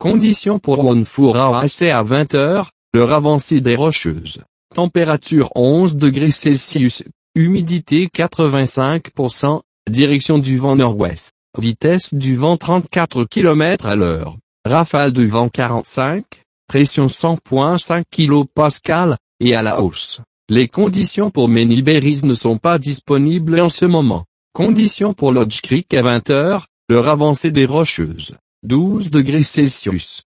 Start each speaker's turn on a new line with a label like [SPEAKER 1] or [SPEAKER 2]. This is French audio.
[SPEAKER 1] Conditions pour Ronfourac à 20h, l'heure avancée des Rocheuses. Température 11 degrés Celsius, humidité 85%, direction du vent nord-ouest, vitesse du vent 34 km à l'heure, rafale de vent 45, pression 100.5 kPa, et à la hausse. Les conditions pour Ménilbérise ne sont pas disponibles en ce moment. Conditions pour Lodge Creek à 20h, l'heure avancée des Rocheuses. 12 degrés Celsius,